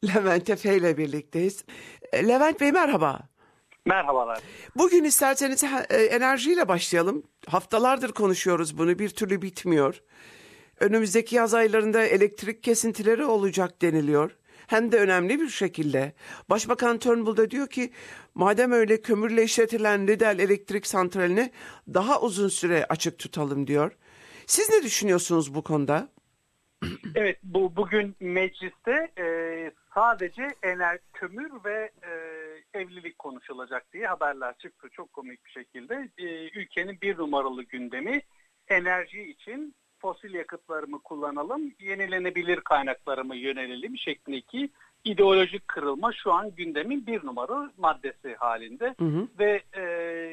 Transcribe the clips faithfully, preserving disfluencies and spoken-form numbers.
Levent Efe ile birlikteyiz. E, Levent Bey merhaba. Merhabalar. Bugün isterseniz e, enerjiyle başlayalım. Haftalardır konuşuyoruz bunu, bir türlü bitmiyor. Önümüzdeki yaz aylarında elektrik kesintileri olacak deniliyor. Hem de önemli bir şekilde. Başbakan Turnbull da diyor ki madem öyle kömürle işletilen Liddell elektrik santralini daha uzun süre açık tutalım diyor. Siz ne düşünüyorsunuz bu konuda? Evet, bu bugün mecliste e, sadece enerji, kömür ve e, evlilik konuşulacak diye haberler çıktı çok komik bir şekilde. E, ülkenin bir numaralı gündemi enerji için fosil yakıtlarımı kullanalım, yenilenebilir kaynaklarımı yönelelim şeklindeki ideolojik kırılma şu an gündemin bir numaralı maddesi halinde. Hı hı. Ve e,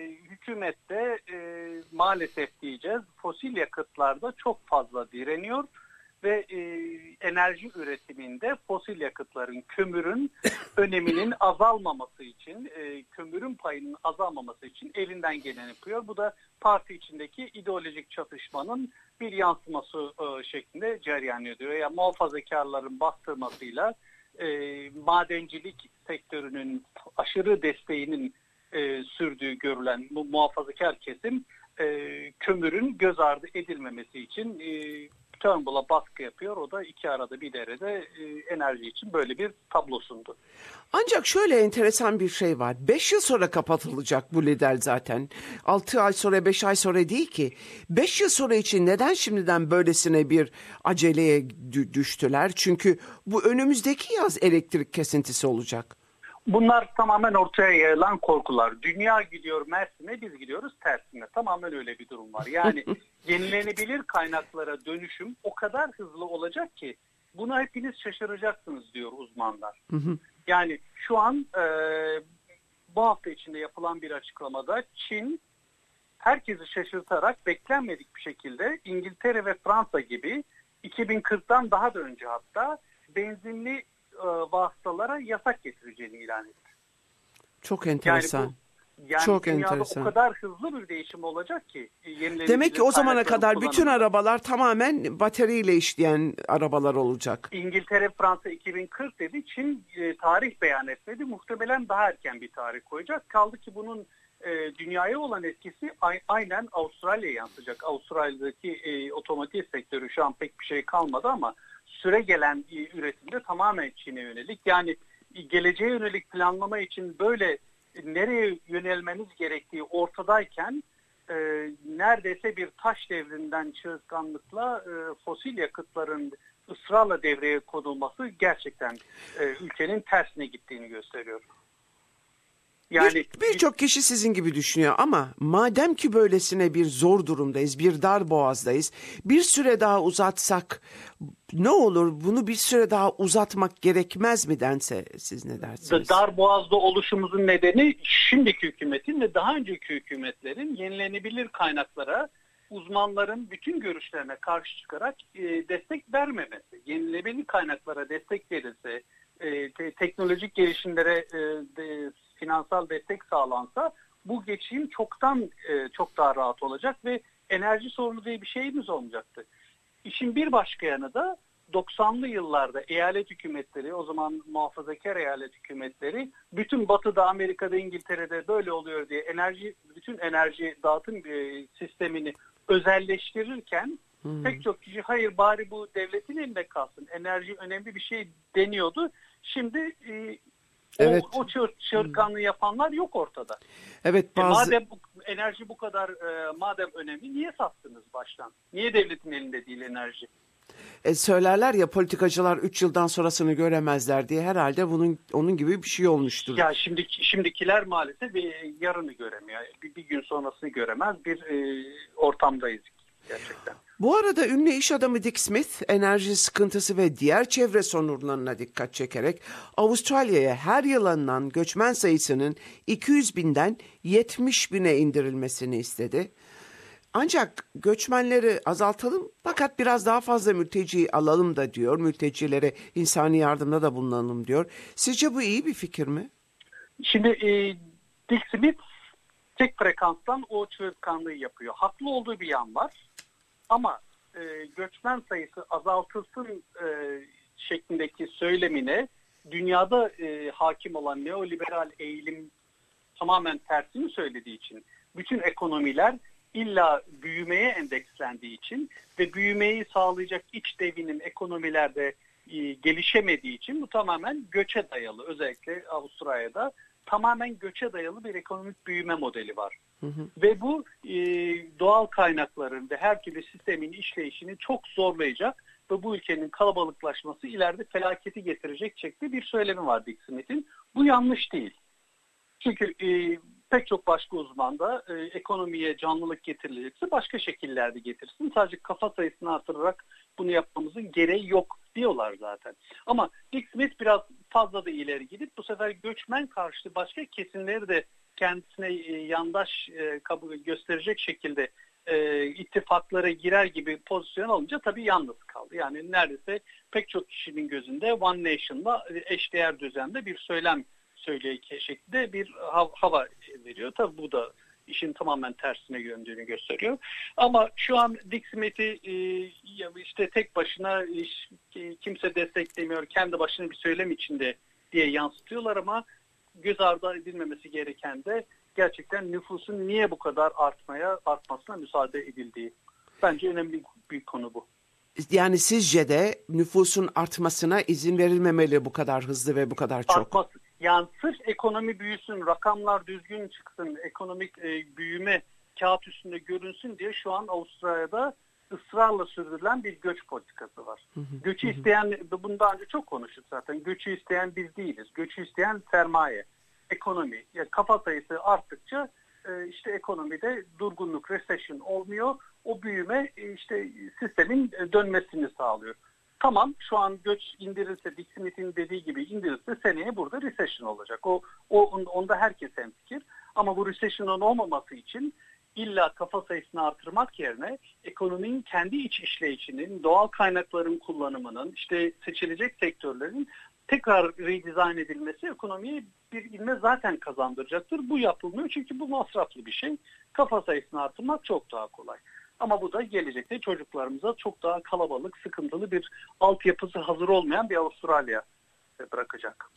hükümette e, maalesef diyeceğiz fosil yakıtlarda çok fazla direniyor. Ve e, enerji üretiminde fosil yakıtların, kömürün öneminin azalmaması için, e, kömürün payının azalmaması için elinden geleni yapıyor. Bu da parti içindeki ideolojik çatışmanın bir yansıması e, şeklinde cereyan ediyor. Yani muhafazakarların bastırmasıyla e, madencilik sektörünün aşırı desteğinin e, sürdüğü görülen bu muhafazakar kesim e, kömürün göz ardı edilmemesi için e, Turnbull'a baskı yapıyor. O da iki arada bir derede e, enerji için böyle bir tablo sundu. Ancak şöyle enteresan bir şey var. Beş yıl sonra kapatılacak bu Liddell zaten. Altı ay sonra, beş ay sonra değil ki. Beş yıl sonra için neden şimdiden böylesine bir aceleye düştüler? Çünkü bu önümüzdeki yaz elektrik kesintisi olacak. Bunlar tamamen ortaya yayılan korkular. Dünya gidiyor Mersin'e, biz gidiyoruz tersine. Tamamen öyle bir durum var. Yani yenilenebilir kaynaklara dönüşüm o kadar hızlı olacak ki buna hepiniz şaşıracaksınız diyor uzmanlar. Yani şu an e, bu hafta içinde yapılan bir açıklamada Çin herkesi şaşırtarak beklenmedik bir şekilde İngiltere ve Fransa gibi iki bin kırktan daha da önce hatta benzinli e, vasıtalara yasak getireceğini ilan etti. Çok enteresan. Yani bu, Yani Çok dünyada enteresan. o kadar hızlı bir değişim olacak ki. Demek ki o zamana kadar bütün arabalar tamamen bateriyle işleyen arabalar olacak. İngiltere, Fransa iki bin kırk dedi. Çin e, tarih beyan etmedi. Muhtemelen daha erken bir tarih koyacak. Kaldı ki bunun e, dünyaya olan etkisi a- aynen Avustralya'ya yansıyacak. Avustralya'daki e, otomotiv sektörü şu an pek bir şey kalmadı ama süre gelen e, üretimde tamamen Çin'e yönelik. Yani e, geleceğe yönelik planlama için böyle nereye yönelmeniz gerektiği ortadayken e, neredeyse bir taş devrinden çığırtkanlıkla e, fosil yakıtların ısrarla devreye konulması gerçekten e, ülkenin tersine gittiğini gösteriyor. Yani birçok bir kişi sizin gibi düşünüyor ama madem ki böylesine bir zor durumdayız, bir dar boğazdayız, bir süre daha uzatsak ne olur, bunu bir süre daha uzatmak gerekmez mi dense siz ne dersiniz? Dar boğazda oluşumuzun nedeni şimdiki hükümetin ve daha önceki hükümetlerin yenilenebilir kaynaklara uzmanların bütün görüşlerine karşı çıkarak e, destek vermemesi. Yenilenebilir kaynaklara destek verilse, e, te- teknolojik gelişimlere e, de, finansal destek sağlansa bu geçişim çoktan e, çok daha rahat olacak ve enerji sorunu diye bir şeyimiz olmayacaktı. İşin bir başka yanı da doksanlı yıllarda eyalet hükümetleri, o zaman muhafazakar eyalet hükümetleri bütün Batı'da, Amerika'da, İngiltere'de böyle oluyor diye enerji bütün enerji dağıtım e, sistemini özelleştirirken hmm. pek çok kişi hayır bari bu devletin elinde kalsın, enerji önemli bir şey deniyordu. Şimdi e, evet. o, o çığır, çığırtkanlığı yapanlar yok ortada. Evet, bazı... e, madem bu, enerji bu kadar e, madem önemli, niye sattınız baştan? Niye devletin elinde değil enerji? E, söylerler ya politikacılar üç yıldan sonrasını göremezler diye, herhalde bunun onun gibi bir şey olmuştur. Ya şimdi şimdikiler maalesef bir yarını göremiyor. Bir, bir gün sonrasını göremez bir e, ortamdayız gerçekten. Bu arada ünlü iş adamı Dick Smith enerji sıkıntısı ve diğer çevre sorunlarına dikkat çekerek Avustralya'ya her yıl alınan göçmen sayısının iki yüz binden yetmiş bine indirilmesini istedi. Ancak göçmenleri azaltalım fakat biraz daha fazla mülteci alalım da diyor. Mültecilere insani yardımda da bulunalım diyor. Sizce bu iyi bir fikir mi? Şimdi e, Dick Smith tek frekanstan o çığırtkanlığı yapıyor. Haklı olduğu bir yan var ama e, göçmen sayısı azaltılsın e, şeklindeki söylemine dünyada e, hakim olan neoliberal eğilim tamamen tersini söylediği için, bütün ekonomiler illa büyümeye endekslendiği için ve büyümeyi sağlayacak iç devinim ekonomilerde e, gelişemediği için bu tamamen göçe dayalı, özellikle Avustralya'da tamamen göçe dayalı bir ekonomik büyüme modeli var. Hı hı. Ve bu e, doğal kaynakların ve her türlü sistemin işleyişini çok zorlayacak ve bu ülkenin kalabalıklaşması ileride felaketi getirecek şekli bir söylemi var Dick Smith'in. Bu yanlış değil. Çünkü e, pek çok başka uzman da e, ekonomiye canlılık getirilecekse başka şekillerde getirsin. Sadece kafa sayısını artırarak bunu yapmamızın gereği yok diyorlar zaten. Ama Dick Smith biraz fazla da ileri gidip bu sefer göçmen karşıtı başka kesimleri de kendisine e, yandaş e, kabul gösterecek şekilde e, ittifaklara girer gibi pozisyon alınca tabii yalnız kaldı. Yani neredeyse pek çok kişinin gözünde One Nation'la eşdeğer düzende bir söylem söyleyecek şekilde bir hava veriyor. Tabii bu da işin tamamen tersine döndüğünü gösteriyor. Ama şu an Dick Smith'i işte tek başına kimse desteklemiyor, kendi başına bir söylem içinde diye yansıtıyorlar ama göz ardı edilmemesi gereken de gerçekten nüfusun niye bu kadar artmaya, artmasına müsaade edildiği. Bence önemli bir konu bu. Yani sizce de nüfusun artmasına izin verilmemeli bu kadar hızlı ve bu kadar çok? Artması. Yani sırf ekonomi büyüsün, rakamlar düzgün çıksın, ekonomik e, büyüme kağıt üstünde görünsün diye şu an Avustralya'da ısrarla sürdürülen bir göç politikası var. Hı hı, Göçü hı. isteyen, bunu daha önce çok konuştuk zaten, göçü isteyen biz değiliz. Göçü isteyen sermaye, ekonomi. Yani kafa sayısı arttıkça e, işte ekonomide durgunluk, recession olmuyor. O büyüme e, işte sistemin dönmesini sağlıyor. Tamam, şu an göç indirilse, Dick Smith'in dediği gibi indirilse seneye burada recession olacak. O, o onda herkes hemfikir. Ama bu recession'ın olmaması için illa kafa sayısını artırmak yerine ekonominin kendi iç işleyişinin, doğal kaynakların kullanımının, işte seçilecek sektörlerin tekrar redesign edilmesi ekonomiye bir ivme zaten kazandıracaktır. Bu yapılmıyor çünkü bu masraflı bir şey. Kafa sayısını artırmak çok daha kolay. Ama bu da gelecekte çocuklarımıza çok daha kalabalık, sıkıntılı bir altyapısı hazır olmayan bir Avustralya bırakacak.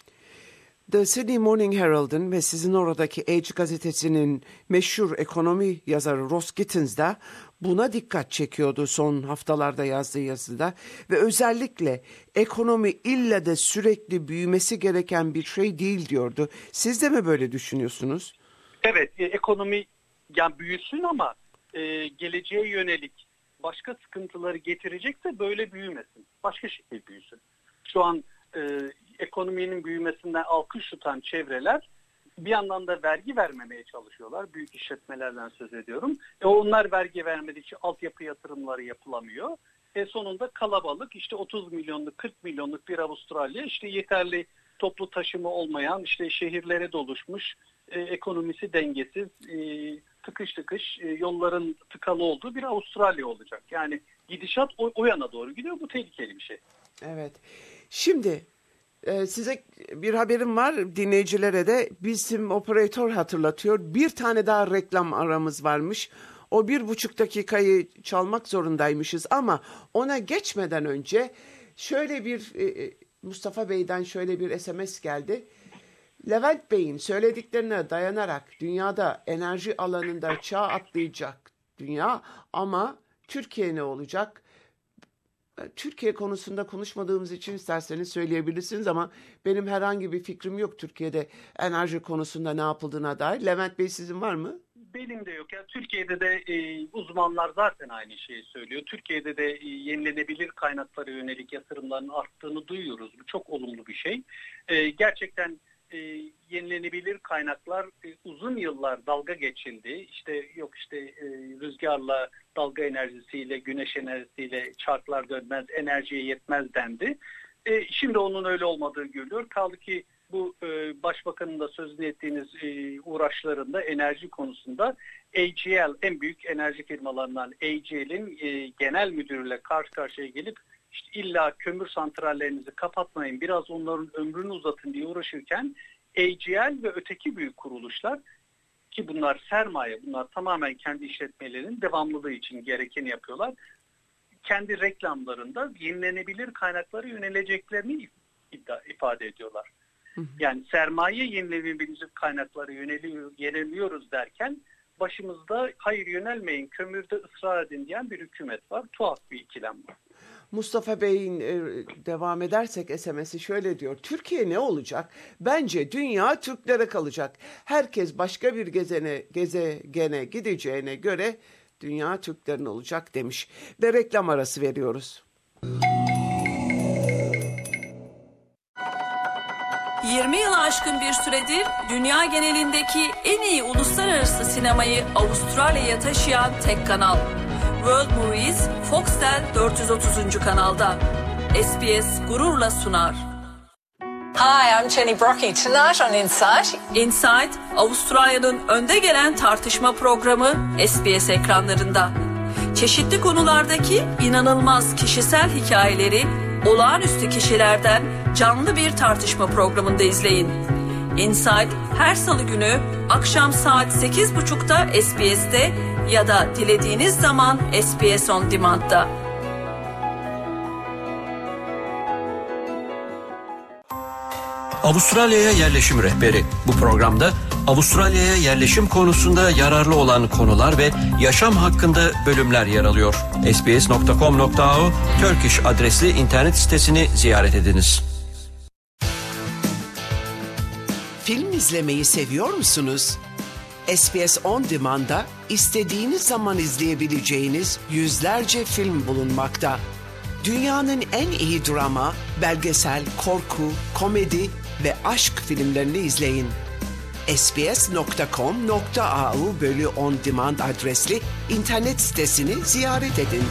The Sydney Morning Herald'ın ve sizin oradaki Age gazetesinin meşhur ekonomi yazarı Ross Gittins de buna dikkat çekiyordu son haftalarda yazdığı yazıda. Ve özellikle ekonomi illa da sürekli büyümesi gereken bir şey değil diyordu. Siz de mi böyle düşünüyorsunuz? Evet, ekonomi yani büyüsün ama e, geleceğe yönelik başka sıkıntıları getirecekse böyle büyümesin. Başka şekilde büyüsün. Şu an e, ekonominin büyümesinden alkış tutan çevreler bir yandan da vergi vermemeye çalışıyorlar. Büyük işletmelerden söz ediyorum. E onlar vergi vermedikçe altyapı yatırımları yapılamıyor. E sonunda kalabalık işte otuz milyonluk kırk milyonluk bir Avustralya işte yeterli toplu taşıma olmayan işte şehirlere doluşmuş e, ekonomisi dengesiz e, tıkış tıkış e, yolların tıkalı olduğu bir Avustralya olacak. Yani gidişat o, o yana doğru gidiyor. Bu tehlikeli bir şey. Evet. Şimdi e, size bir haberim var. Dinleyicilere de bizim operatör hatırlatıyor. Bir tane daha reklam aramız varmış. O bir buçuk dakikayı çalmak zorundaymışız ama ona geçmeden önce şöyle bir e, Mustafa Bey'den şöyle bir S M S geldi. Levent Bey'in söylediklerine dayanarak dünyada enerji alanında çağ atlayacak dünya ama Türkiye ne olacak? Türkiye konusunda konuşmadığımız için isterseniz söyleyebilirsiniz ama benim herhangi bir fikrim yok Türkiye'de enerji konusunda ne yapıldığına dair. Levent Bey sizin var mı? Benim de yok. Yani Türkiye'de de e, uzmanlar zaten aynı şeyi söylüyor. Türkiye'de de e, yenilenebilir kaynaklara yönelik yatırımların arttığını duyuyoruz. Bu çok olumlu bir şey. E, gerçekten e, yenilenebilir kaynaklar e, uzun yıllar dalga geçildi. İşte yok işte e, rüzgarla, dalga enerjisiyle, güneş enerjisiyle çarklar dönmez, enerjiye yetmez dendi. E, şimdi onun öyle olmadığı görülüyor. Kaldı ki bu e, başbakanın da sözünü ettiğiniz e, uğraşlarında enerji konusunda A G L en büyük enerji firmalarından A G L'in e, genel müdürüyle karşı karşıya gelip işte illa kömür santrallerinizi kapatmayın biraz onların ömrünü uzatın diye uğraşırken A G L ve öteki büyük kuruluşlar ki bunlar sermaye bunlar tamamen kendi işletmelerinin devamlılığı için gerekeni yapıyorlar. Kendi reklamlarında yenilenebilir kaynaklara yöneleceklerini iddia, ifade ediyorlar. Hı hı. Yani sermaye yenilenebilir kaynaklara yöneliyor, yöneliyoruz derken başımızda hayır yönelmeyin, kömürde ısrar edin diyen bir hükümet var. Tuhaf bir ikilem var. Mustafa Bey'in e, devam edersek S M S'i şöyle diyor. Türkiye ne olacak? Bence dünya Türklere kalacak. Herkes başka bir gezene, gezegene gideceğine göre dünya Türklerin olacak demiş. Ve reklam arası veriyoruz. yirmi yılı aşkın bir süredir dünya genelindeki en iyi uluslararası sinemayı Avustralya'ya taşıyan tek kanal. World Movies, Foxtel dört yüz otuzuncu kanalda. S B S gururla sunar. Hi, I'm Jenny Brockie. Tonight on Insight. Insight, Avustralya'nın önde gelen tartışma programı S B S ekranlarında. Çeşitli konulardaki inanılmaz kişisel hikayeleri olağanüstü kişilerden canlı bir tartışma programında izleyin. Insight her salı günü akşam saat sekiz buçukta S B S'te ya da dilediğiniz zaman S B S On Demand'da. Avustralya'ya yerleşim rehberi. Bu programda Avustralya'ya yerleşim konusunda yararlı olan konular ve yaşam hakkında bölümler yer alıyor. S B S nokta com nokta a u Turkish adresli internet sitesini ziyaret ediniz. Film izlemeyi seviyor musunuz? S B S On Demand'da istediğiniz zaman izleyebileceğiniz yüzlerce film bulunmakta. Dünyanın en iyi drama, belgesel, korku, komedi ve aşk filmlerini izleyin. S B S nokta com nokta a u bölü on demand adresli internet sitesini ziyaret edin.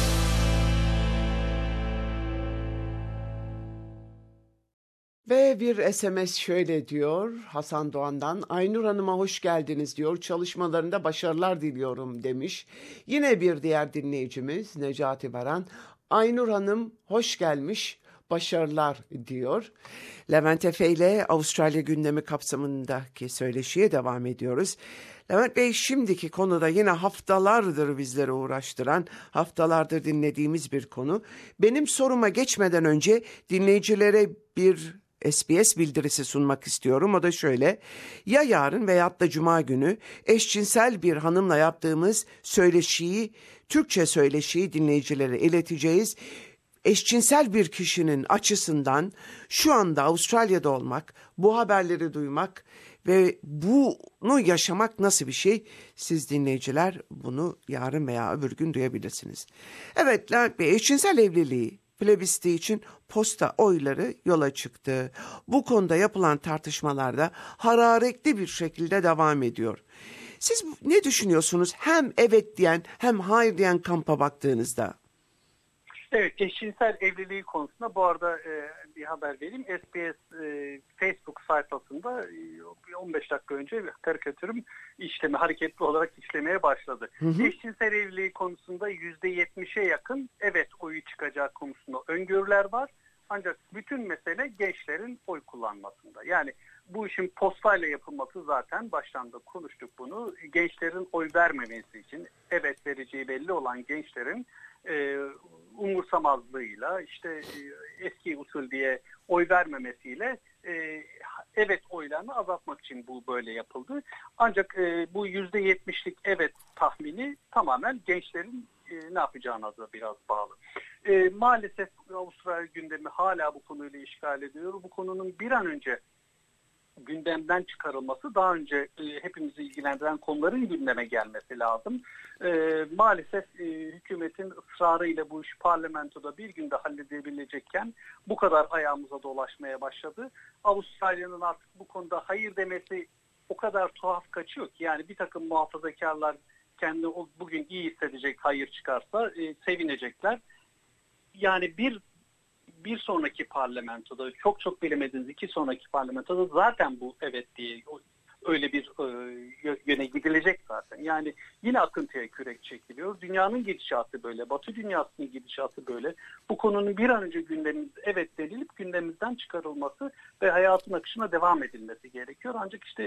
Ve bir S M S şöyle diyor Hasan Doğan'dan. Aynur Hanım'a hoş geldiniz diyor. Çalışmalarında başarılar diliyorum demiş. Yine bir diğer dinleyicimiz Necati Baran. Aynur Hanım hoş gelmiş, başarılar diyor. Levent Efe ile Avustralya gündemi kapsamındaki söyleşiye devam ediyoruz. Levent Bey, şimdiki konuda yine haftalardır bizleri uğraştıran, haftalardır dinlediğimiz bir konu. Benim soruma geçmeden önce dinleyicilere bir S B S bildirisi sunmak istiyorum. O da şöyle: ya yarın veyahut da cuma günü eşcinsel bir hanımla yaptığımız söyleşiyi, Türkçe söyleşiyi dinleyicilere ileteceğiz. Eşcinsel bir kişinin açısından şu anda Avustralya'da olmak, bu haberleri duymak ve bunu yaşamak nasıl bir şey? Siz dinleyiciler bunu yarın veya öbür gün duyabilirsiniz. Evet Levent Bey, eşcinsel evliliği plebisciti için posta oyları yola çıktı. Bu konuda yapılan tartışmalarda hararetli bir şekilde devam ediyor. Siz ne düşünüyorsunuz hem evet diyen hem hayır diyen kampa baktığınızda? Evet, eşcinsel evliliği konusunda bu arada e, bir haber vereyim. S B S e, Facebook sayfasında e, on beş dakika önce karikatürüm işleme, hareketli olarak işlemeye başladı. Hı hı. Eşcinsel evliliği konusunda yüzde yetmişe yakın evet oyu çıkacağı konusunda öngörüler var. Ancak bütün mesele gençlerin oy kullanmasında. Yani bu işin postayla yapılması, zaten baştan da konuştuk bunu. Gençlerin oy vermemesi için, evet vereceği belli olan gençlerin e, umursamazlığıyla, işte e, eski usul diye oy vermemesiyle e, evet oylarını azaltmak için bu böyle yapıldı. Ancak e, bu yüzde yetmişlik evet tahmini tamamen gençlerin e, ne yapacağına da biraz bağlı. E, maalesef Avustralya gündemi hala bu konuyla işgal ediyor. Bu konunun bir an önce gündemden çıkarılması, daha önce e, hepimizi ilgilendiren konuların gündeme gelmesi lazım. E, maalesef e, hükümetin ısrarıyla bu iş parlamentoda bir günde halledebilecekken bu kadar ayağımıza dolaşmaya başladı. Avustralya'nın artık bu konuda hayır demesi o kadar tuhaf kaçıyor ki, yani bir takım muhafazakarlar kendi o bugün iyi hissedecek, hayır çıkarsa e, sevinecekler. Yani bir bir sonraki parlamentoda, çok çok bilemediğiniz iki sonraki parlamentoda zaten bu evet diye öyle bir e, yöne gidilecek zaten. Yani yine akıntıya kürek çekiliyor. Dünyanın gidişatı böyle, Batı dünyasının gidişatı böyle. Bu konunun bir an önce gündemimiz evet denilip gündemimizden çıkarılması ve hayatın akışına devam edilmesi gerekiyor. Ancak işte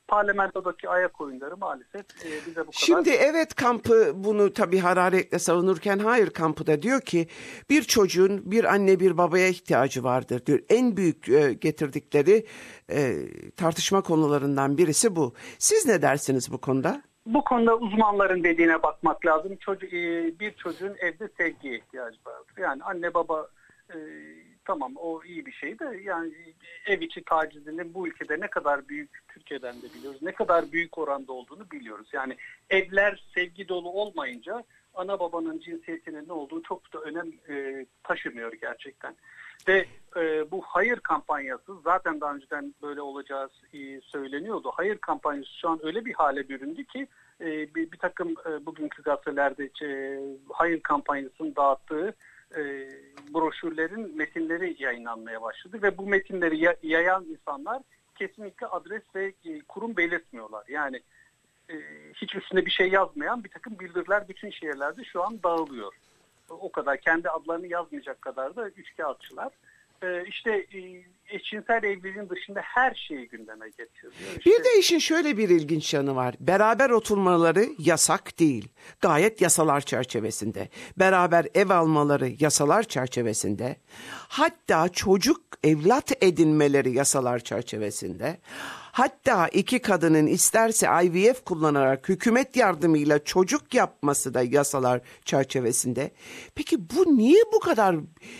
parlamentodaki ayak oyunları maalesef e, bize bu kadar... Şimdi evet kampı bunu tabii hararetle savunurken hayır kampı da diyor ki bir çocuğun bir anne bir babaya ihtiyacı vardır diyor. En büyük e, getirdikleri e, tartışma konularından birisi bu. Siz ne dersiniz bu konuda? Bu konuda uzmanların dediğine bakmak lazım. Çocuk, bir çocuğun evde sevgiye ihtiyacı vardır. Yani anne baba e, tamam o iyi bir şey de yani ev içi tacizinin bu ülkede ne kadar büyük, Türkiye'den de biliyoruz, ne kadar büyük oranda olduğunu biliyoruz. Yani evler sevgi dolu olmayınca ana babanın cinsiyetinin ne olduğu çok da önem e, taşımıyor gerçekten. Ve e, bu hayır kampanyası zaten daha önceden böyle olacağı e, söyleniyordu. Hayır kampanyası şu an öyle bir hale büründü ki e, bir, bir takım e, bugünkü gazetelerde e, hayır kampanyasının dağıttığı e, broşürlerin metinleri yayınlanmaya başladı. Ve bu metinleri ya, yayan insanlar kesinlikle adres ve e, kurum belirtmiyorlar. Yani e, hiç üstünde bir şey yazmayan bir takım bildiriler bütün şehirlerde şu an dağılıyor. O kadar kendi adlarını yazmayacak kadar da üçkağıtçılar. Ee, işte e, eşcinsel evliliğin dışında her şeyi gündeme getiriyor. İşte... Bir de işin şöyle bir ilginç yanı var. Beraber oturmaları yasak değil. Gayet yasalar çerçevesinde. Beraber ev almaları yasalar çerçevesinde. Hatta çocuk evlat edinmeleri yasalar çerçevesinde. Hatta iki kadının isterse I V F kullanarak hükümet yardımıyla çocuk yapması da yasalar çerçevesinde. Peki bu niye bu kadar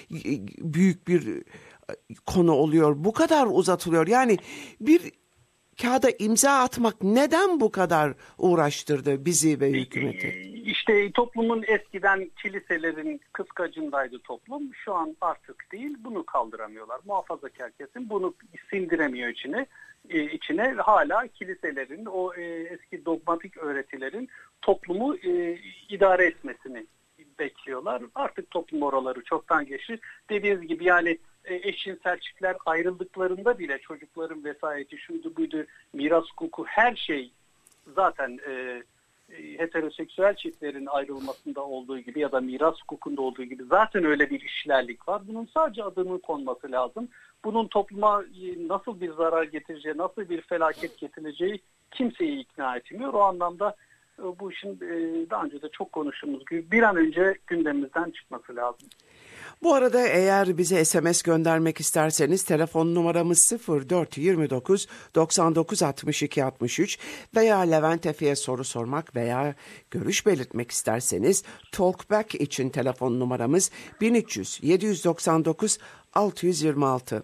büyük bir konu oluyor? Bu kadar uzatılıyor? Yani bir kağıda imza atmak neden bu kadar uğraştırdı bizi ve hükümeti? İşte toplumun eskiden kiliselerin kıskacındaydı toplum. Şu an artık değil. Bunu kaldıramıyorlar. Muhafazakar kesim bunu sindiremiyor içine. içine hala kiliselerin o e, eski dogmatik öğretilerin toplumu e, idare etmesini bekliyorlar. Artık toplum oraları çoktan geçti. Dediğiniz gibi yani e, eşcinsel çiftler ayrıldıklarında bile çocukların vesayeti şuydu buydu miras hukuku her şey zaten e, e, heteroseksüel çiftlerin ayrılmasında olduğu gibi ya da miras hukukunda olduğu gibi zaten öyle bir işlerlik var. Bunun sadece adının konması lazım. Bunun topluma nasıl bir zarar getireceği, nasıl bir felaket getireceği kimseyi ikna etmiyor. O anlamda bu işin daha önce de çok konuştuğumuz gibi bir an önce gündemimizden çıkması lazım. Bu arada eğer bize S M S göndermek isterseniz telefon numaramız sıfır dört yirmi dokuz doksan dokuz altmış iki altmış üç veya Levent Efe'ye soru sormak veya görüş belirtmek isterseniz Talkback için telefon numaramız bin üç yüz yedi yüz doksan dokuz altı yüz yirmi altı.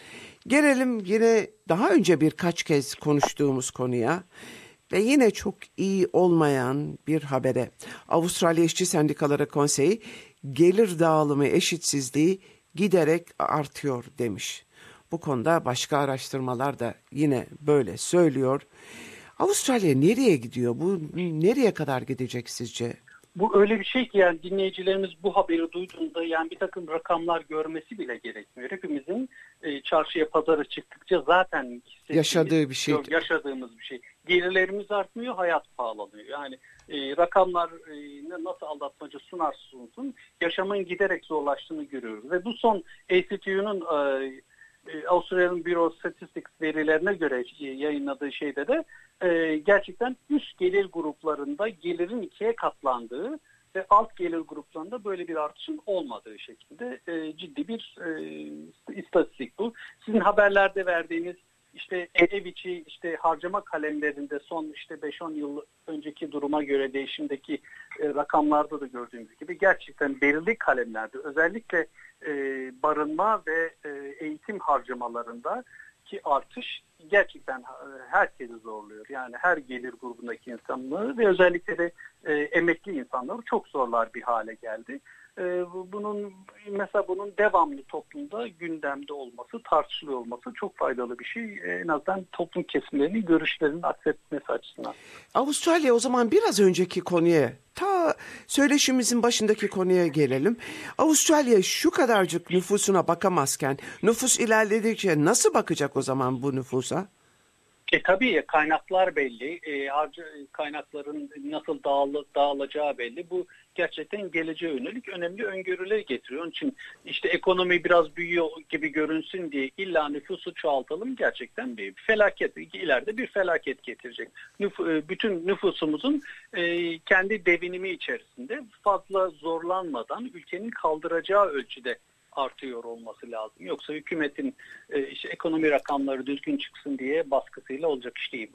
Gelelim yine daha önce birkaç kez konuştuğumuz konuya ve yine çok iyi olmayan bir habere. Avustralya İşçi Sendikaları Konseyi gelir dağılımı eşitsizliği giderek artıyor demiş. Bu konuda başka araştırmalar da yine böyle söylüyor. Avustralya nereye gidiyor? Bu nereye kadar gidecek sizce? Bu öyle bir şey ki yani dinleyicilerimiz bu haberi duyduğunda yani bir takım rakamlar görmesi bile gerekmiyor. Hepimizin e, çarşıya pazara çıktıkça zaten yaşadığı bir şey. Yaşadığımız bir şey. Gelirlerimiz artmıyor, hayat pahalanıyor. Yani e, rakamlar e, nasıl aldatmaca sunar sunsun yaşamın giderek zorlaştığını görüyoruz. Ve bu son A C T U'nun e, e, Australian Bureau of Statistics verilerine göre e, yayınladığı şeyde de e, gerçekten üst gelir gruplarında gelirin ikiye katlandığı ve alt gelir gruplarında böyle bir artışın olmadığı şekilde e, ciddi bir e, istatistik bu. Sizin haberlerde verdiğiniz işte ev içi işte harcama kalemlerinde son işte beş on yıl önceki duruma göre değişimdeki e, rakamlarda da gördüğümüz gibi gerçekten belirli kalemlerde özellikle e, barınma ve e, eğitim harcamalarında ki artış gerçekten e, herkesi zorluyor. Yani her gelir grubundaki insanları ve özellikle de e, emekli insanları çok zorlar bir hale geldi. Bunun mesela bunun devamlı toplumda gündemde olması, tartışılıyor olması çok faydalı bir şey. En azından toplum kesimlerinin görüşlerinin aksetmesi açısından. Avustralya o zaman biraz önceki konuya, ta söyleşimizin başındaki konuya gelelim. Avustralya şu kadarcık nüfusuna bakamazken nüfus ilerledikçe nasıl bakacak o zaman bu nüfusa? E tabii kaynaklar belli, e, harcı, kaynakların nasıl dağıl, dağılacağı belli. Bu gerçekten geleceğe yönelik önemli öngörüler getiriyor. Onun için işte ekonomi biraz büyüyor gibi görünsün diye illa nüfusu çoğaltalım, gerçekten bir felaket, ileride bir felaket getirecek. Nüf, bütün nüfusumuzun e, kendi devinimi içerisinde fazla zorlanmadan ülkenin kaldıracağı ölçüde artıyor olması lazım. Yoksa hükümetin e, işte ekonomi rakamları düzgün çıksın diye baskısıyla olacak iş değil bu.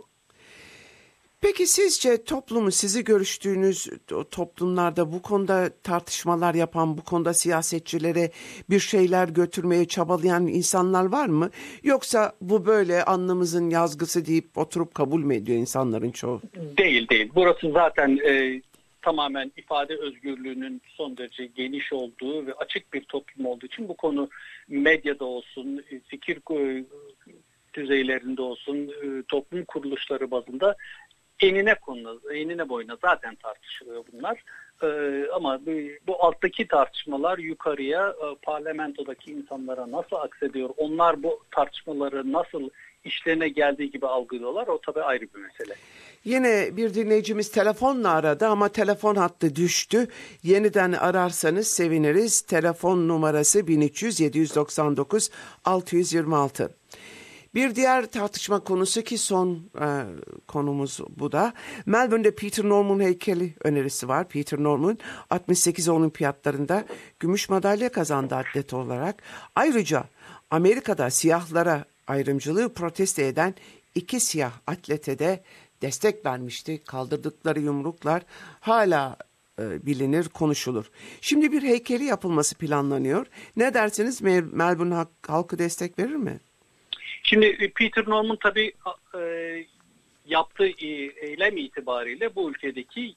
Peki sizce toplumu, sizi görüştüğünüz toplumlarda bu konuda tartışmalar yapan, bu konuda siyasetçilere bir şeyler götürmeye çabalayan insanlar var mı? Yoksa bu böyle alnımızın yazgısı deyip oturup kabul mü ediyor insanların çoğu? Değil değil. Burası zaten e, tamamen ifade özgürlüğünün son derece geniş olduğu ve açık bir toplum olduğu için bu konu medyada olsun, fikir düzeylerinde olsun, toplum kuruluşları bazında enine konu, enine boyuna zaten tartışılıyor bunlar. Ee, ama bu, bu alttaki tartışmalar yukarıya, e, parlamentodaki insanlara nasıl aksediyor, onlar bu tartışmaları nasıl işlerine geldiği gibi algılıyorlar, o tabii ayrı bir mesele. Yine bir dinleyicimiz telefonla aradı ama telefon hattı düştü. Yeniden ararsanız seviniriz. Telefon numarası bin üç yüz yedi yüz doksan dokuz altı yüz yirmi altı. Bir diğer tartışma konusu ki son e, konumuz bu da. Melbourne'de Peter Norman heykeli önerisi var. Peter Norman altmış sekiz olimpiyatlarında gümüş madalya kazandı atlet olarak. Ayrıca Amerika'da siyahlara ayrımcılığı protesto eden iki siyah atlete de destek vermişti. Kaldırdıkları yumruklar hala e, bilinir, konuşulur. Şimdi bir heykeli yapılması planlanıyor. Ne dersiniz, Melbourne halkı destek verir mi? Şimdi Peter Norman tabii e, yaptığı eylem itibariyle bu ülkedeki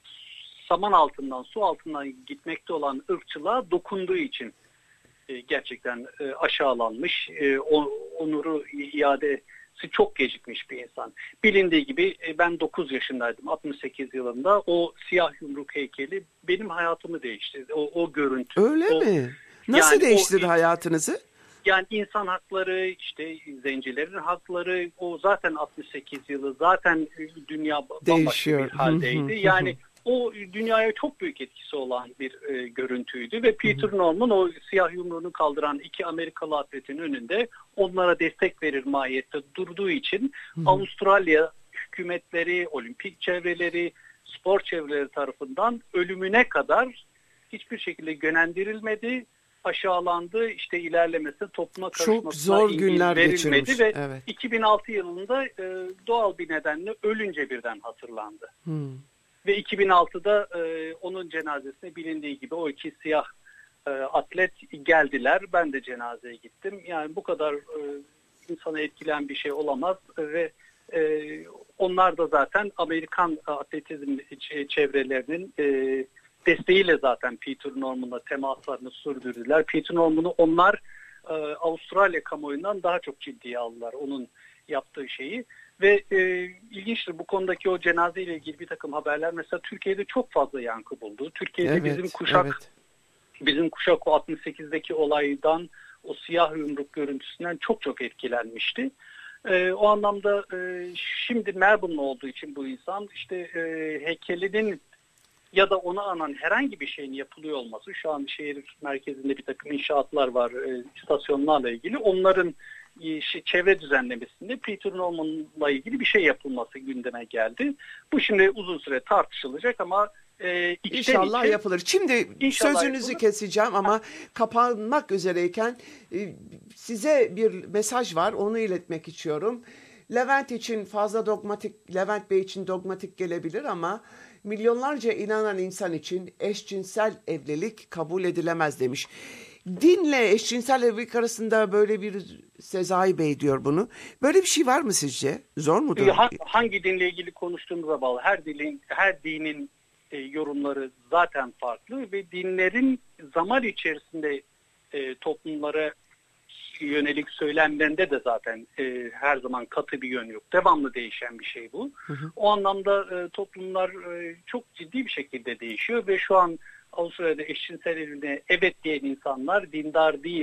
saman altından, su altından gitmekte olan ırkçılığa dokunduğu için e, gerçekten e, aşağılanmış, e, onuru iadesi çok gecikmiş bir insan. Bilindiği gibi e, ben dokuz yaşındaydım, altmış sekiz yılında. O siyah yumruk heykeli benim hayatımı değiştirdi. O, o görüntü. Öyle o, mi? Nasıl yani değiştirdi o, hayatınızı? Yani insan hakları, işte zencilerin hakları, o zaten altmış sekiz yılı, zaten dünya bambaşka değişiyor. Bir haldeydi. Yani o dünyaya çok büyük etkisi olan bir e, görüntüydü ve Peter Norman o siyah yumruğunu kaldıran iki Amerikalı atletin önünde onlara destek verir mahiyette durduğu için Avustralya hükümetleri, olimpik çevreleri, spor çevreleri tarafından ölümüne kadar hiçbir şekilde yönlendirilmedi. Aşağılandı, işte ilerlemesi, topluma karışmasına çok zor günler geçirmiş. Ve evet. iki bin altı yılında e, doğal bir nedenle ölünce birden hatırlandı. Hmm. Ve iki bin altıda e, onun cenazesine bilindiği gibi o iki siyah e, atlet geldiler. Ben de cenazeye gittim. Yani bu kadar e, insana etkileyen bir şey olamaz ve e, onlar da zaten Amerikan atletizm çevrelerinin e, desteğiyle zaten Peter Norman'la temaslarını sürdürdüler. Peter Norman'ı onlar e, Avustralya kamuoyundan daha çok ciddiye aldılar onun yaptığı şeyi. Ve e, ilginçtir bu konudaki o cenazeyle ilgili bir takım haberler mesela Türkiye'de çok fazla yankı buldu. Türkiye'de evet, bizim kuşak evet. bizim kuşak o altmış sekizdeki olaydan, o siyah yumruk görüntüsünden çok çok etkilenmişti. E, o anlamda e, şimdi Melbourne olduğu için bu insan işte e, heykelinin ya da ona anan herhangi bir şeyin yapılıyor olması, şu an şehir merkezinde bir takım inşaatlar var e, istasyonlarla ilgili, onların e, çevre düzenlemesinde Peter Norman'la ilgili bir şey yapılması gündeme geldi. Bu şimdi uzun süre tartışılacak ama e, İnşallah içe, yapılır. Şimdi İnşallah sözünüzü yapılır. keseceğim ama kapanmak üzereyken e, size bir mesaj var, onu iletmek istiyorum. Levent için fazla dogmatik, Levent Bey için dogmatik gelebilir ama milyonlarca inanan insan için eşcinsel evlilik kabul edilemez demiş. Dinle eşcinsel evlilik arasında böyle bir, Sezai Bey diyor bunu. Böyle bir şey var mı sizce? Zor mudur? Hangi dinle ilgili konuştuğumuza bağlı. Her dinin, her dinin e, yorumları zaten farklı ve dinlerin zaman içerisinde e, toplumlara yönelik söylemlerinde de zaten e, her zaman katı bir yön yok. Devamlı değişen bir şey bu. Hı hı. O anlamda e, toplumlar e, çok ciddi bir şekilde değişiyor ve şu an Avustralya'da eşcinsel evliliğe evet diyen insanlar dindar değil,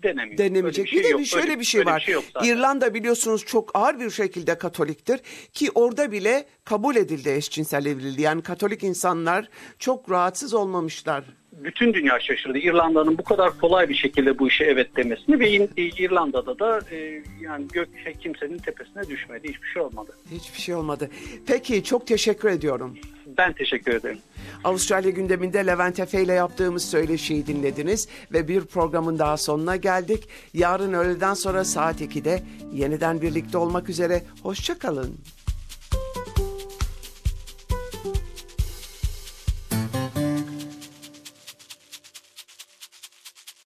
denemiyor. Denemeyecek. Bir, şey bir de yok. bir şöyle öyle, bir şey var. Bir şey İrlanda biliyorsunuz çok ağır bir şekilde Katoliktir ki orada bile kabul edildi eşcinsel evliliği. Yani Katolik insanlar çok rahatsız olmamışlar. Bütün dünya şaşırdı. İrlanda'nın bu kadar kolay bir şekilde bu işe evet demesini ve İrlanda'da da e, yani gök kimsenin tepesine düşmedi. Hiçbir şey olmadı. Hiçbir şey olmadı. Peki çok teşekkür ediyorum. Ben teşekkür ederim. Avustralya gündeminde Levent Efe ile yaptığımız söyleşiyi dinlediniz ve bir programın daha sonuna geldik. Yarın öğleden sonra saat ikide yeniden birlikte olmak üzere. Hoşça kalın.